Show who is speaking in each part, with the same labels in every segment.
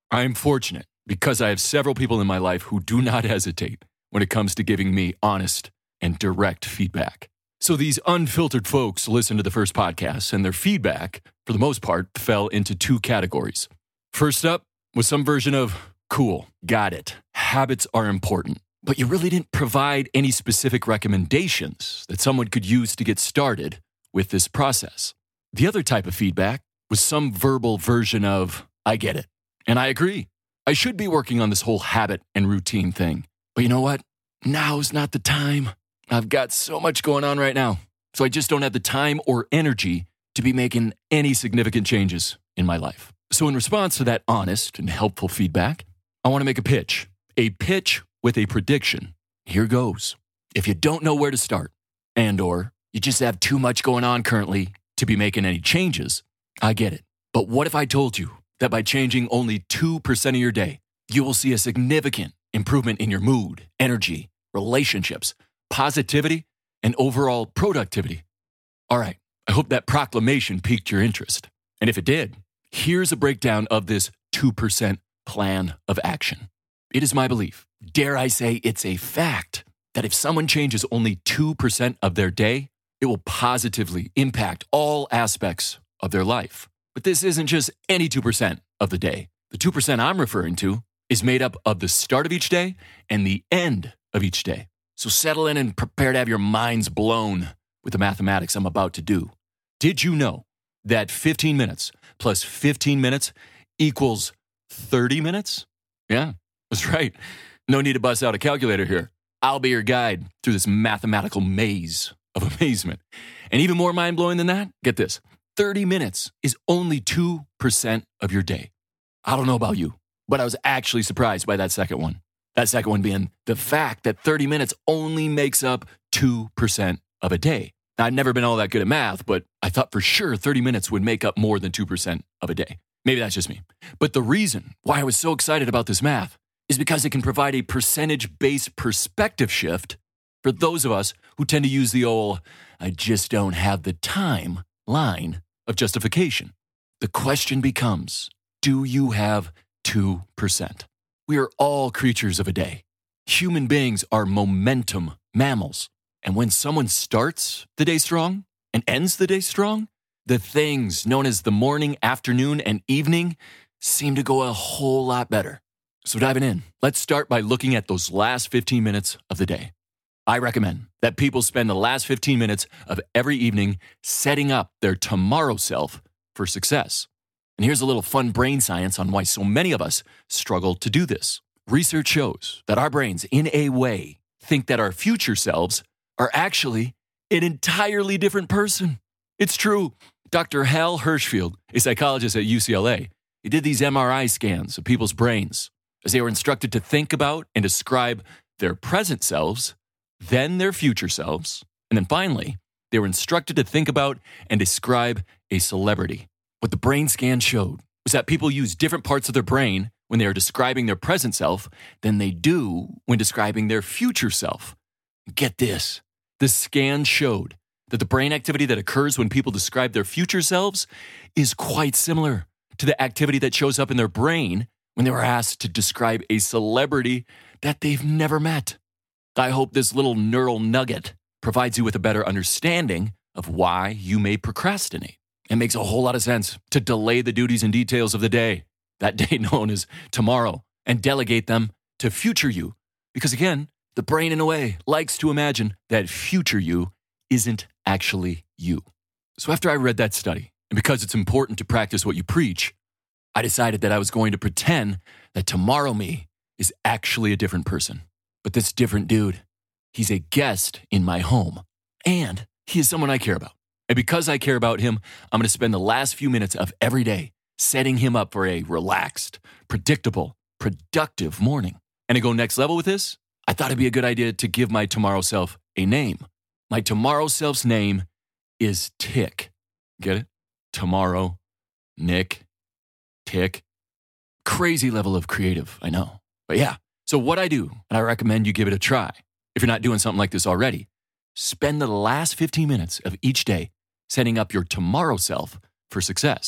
Speaker 1: I'm fortunate because I have several people in my life who do not hesitate when it comes to giving me honest and direct feedback. So these unfiltered folks listened to the first podcast, and their feedback, for the most part, fell into two categories. First up was some version of, cool, got it. Habits are important, but you really didn't provide any specific recommendations that someone could use to get started with this process. The other type of feedback was some verbal version of, I get it, and I agree. I should be working on this whole habit and routine thing. But you know what? Now's not the time. I've got so much going on right now, so I just don't have the time or energy to be making any significant changes in my life. So in response to that honest and helpful feedback, I want to make a pitch with a prediction. Here goes. If you don't know where to start, and/or you just have too much going on currently to be making any changes, I get it. But what if I told you that by changing only 2% of your day, you will see a significant improvement in your mood, energy, relationships, positivity, and overall productivity? All right, I hope that proclamation piqued your interest. And if it did, here's a breakdown of this 2% plan of action. It is my belief, dare I say it's a fact, that if someone changes only 2% of their day, it will positively impact all aspects of their life. But this isn't just any 2% of the day. The 2% I'm referring to is made up of the start of each day and the end of each day. So settle in and prepare to have your minds blown with the mathematics I'm about to do. Did you know that 15 minutes plus 15 minutes equals 30 minutes? Yeah, that's right. No need to bust out a calculator here. I'll be your guide through this mathematical maze of amazement. And even more mind-blowing than that, get this, 30 minutes is only 2% of your day. I don't know about you, but I was actually surprised by that second one. That second one being the fact that 30 minutes only makes up 2% of a day. Now, I've never been all that good at math, but I thought for sure 30 minutes would make up more than 2% of a day. Maybe that's just me. But the reason why I was so excited about this math is because it can provide a percentage-based perspective shift for those of us who tend to use the old, I just don't have the time line of justification. The question becomes, do you have 2%? We are all creatures of a day. Human beings are momentum mammals. And when someone starts the day strong and ends the day strong, the things known as the morning, afternoon, and evening seem to go a whole lot better. So diving in, let's start by looking at those last 15 minutes of the day. I recommend that people spend the last 15 minutes of every evening setting up their tomorrow self for success. And here's a little fun brain science on why so many of us struggle to do this. Research shows that our brains, in a way, think that our future selves are actually an entirely different person. It's true. Dr. Hal Hershfield, a psychologist at UCLA, he did these MRI scans of people's brains as they were instructed to think about and describe their present selves, then their future selves, and then finally, they were instructed to think about and describe a celebrity. What the brain scan showed was that people use different parts of their brain when they are describing their present self than they do when describing their future self. Get this. The scan showed that the brain activity that occurs when people describe their future selves is quite similar to the activity that shows up in their brain when they were asked to describe a celebrity that they've never met. I hope this little neural nugget provides you with a better understanding of why you may procrastinate. It makes a whole lot of sense to delay the duties and details of the day, that day known as tomorrow, and delegate them to future you. Because again, the brain in a way likes to imagine that future you isn't actually you. So after I read that study, and because it's important to practice what you preach, I decided that I was going to pretend that tomorrow me is actually a different person. But this different dude, he's a guest in my home, and he is someone I care about. And because I care about him, I'm going to spend the last few minutes of every day setting him up for a relaxed, predictable, productive morning. And to go next level with this, I thought it'd be a good idea to give my tomorrow self a name. My tomorrow self's name is Tick. Get it? Tomorrow, Nick, Tick. Crazy level of creative, I know. But yeah, so what I do, and I recommend you give it a try, if you're not doing something like this already, spend the last 15 minutes of each day setting up your tomorrow self for success.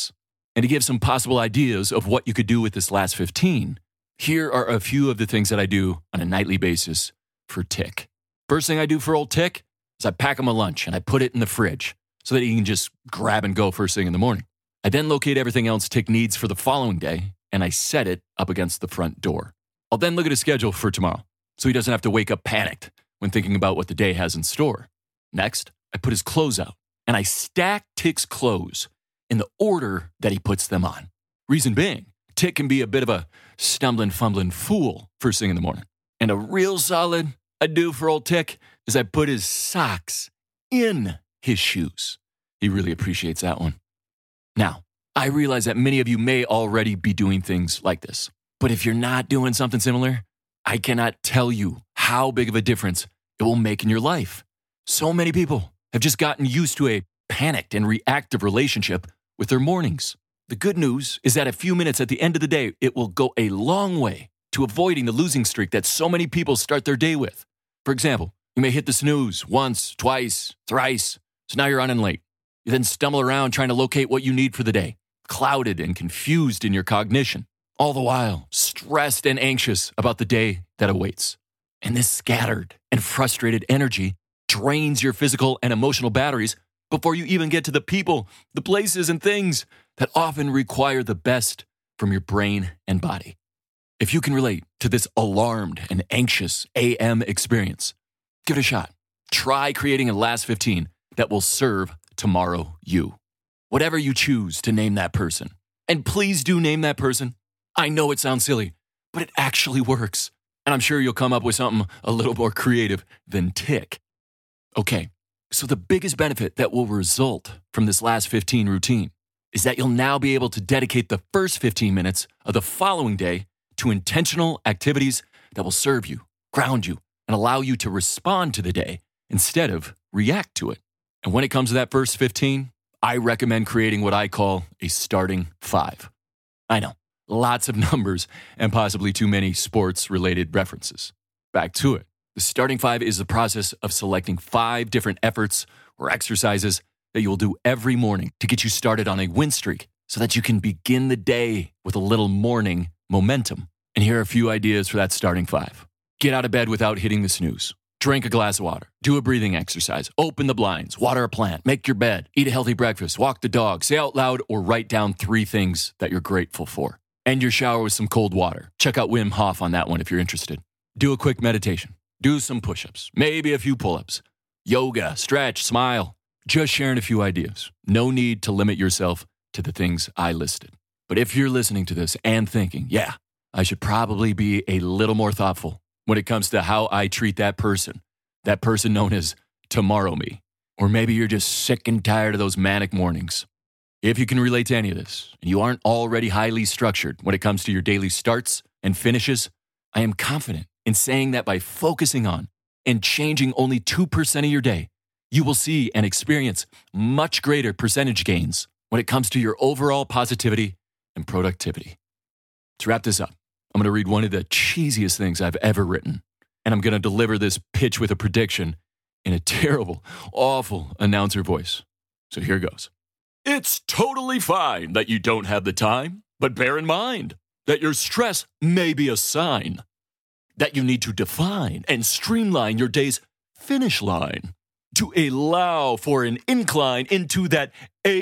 Speaker 1: And to give some possible ideas of what you could do with this last 15, here are a few of the things that I do on a nightly basis for Tick. First thing I do for old Tick is I pack him a lunch and I put it in the fridge so that he can just grab and go first thing in the morning. I then locate everything else Tick needs for the following day and I set it up against the front door. I'll then look at his schedule for tomorrow so he doesn't have to wake up panicked when thinking about what the day has in store. Next, I put his clothes out and I stack Tick's clothes in the order that he puts them on. Reason being, Tick can be a bit of a stumbling, fumbling fool first thing in the morning. And a real solid I do for old Tick is I put his socks in his shoes. He really appreciates that one. Now, I realize that many of you may already be doing things like this. But if you're not doing something similar, I cannot tell you how big of a difference it will make in your life. So many people have just gotten used to a panicked and reactive relationship with their mornings. The good news is that a few minutes at the end of the day, it will go a long way to avoiding the losing streak that so many people start their day with. For example, you may hit the snooze once, twice, thrice, so now you're running late. You then stumble around trying to locate what you need for the day, clouded and confused in your cognition, all the while stressed and anxious about the day that awaits. And this scattered and frustrated energy drains your physical and emotional batteries before you even get to the people, the places, and things that often require the best from your brain and body. If you can relate to this alarmed and anxious AM experience, give it a shot. Try creating a last 15 that will serve tomorrow you. Whatever you choose to name that person. And please do name that person. I know it sounds silly, but it actually works. And I'm sure you'll come up with something a little more creative than Tick. Okay, so the biggest benefit that will result from this last 15 routine is that you'll now be able to dedicate the first 15 minutes of the following day to intentional activities that will serve you, ground you, and allow you to respond to the day instead of react to it. And when it comes to that first 15, I recommend creating what I call a starting 5. I know, lots of numbers and possibly too many sports-related references. Back to it. The starting 5 is the process of selecting 5 different efforts or exercises that you will do every morning to get you started on a win streak so that you can begin the day with a little morning momentum. And here are a few ideas for that starting 5. Get out of bed without hitting the snooze. Drink a glass of water. Do a breathing exercise. Open the blinds. Water a plant. Make your bed. Eat a healthy breakfast. Walk the dog. Say out loud or write down 3 things that you're grateful for. End your shower with some cold water. Check out Wim Hof on that one if you're interested. Do a quick meditation. Do some push-ups, maybe a few pull-ups, yoga, stretch, smile. Just sharing a few ideas. No need to limit yourself to the things I listed. But if you're listening to this and thinking, yeah, I should probably be a little more thoughtful when it comes to how I treat that person known as tomorrow me. Or maybe you're just sick and tired of those manic mornings. If you can relate to any of this and you aren't already highly structured when it comes to your daily starts and finishes, I am confident in saying that by focusing on and changing only 2% of your day, you will see and experience much greater percentage gains when it comes to your overall positivity and productivity. To wrap this up, I'm going to read one of the cheesiest things I've ever written, and I'm going to deliver this pitch with a prediction in a terrible, awful announcer voice. So here goes. It's totally fine that you don't have the time, but bear in mind that your stress may be a sign that you need to define and streamline your day's finish line to allow for an incline into that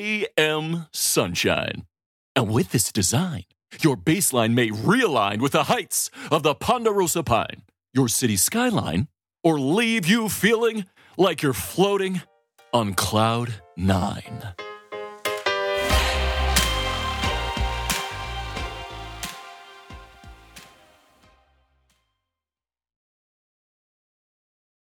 Speaker 1: AM sunshine. And with this design, your baseline may realign with the heights of the Ponderosa Pine, your city skyline, or leave you feeling like you're floating on cloud 9.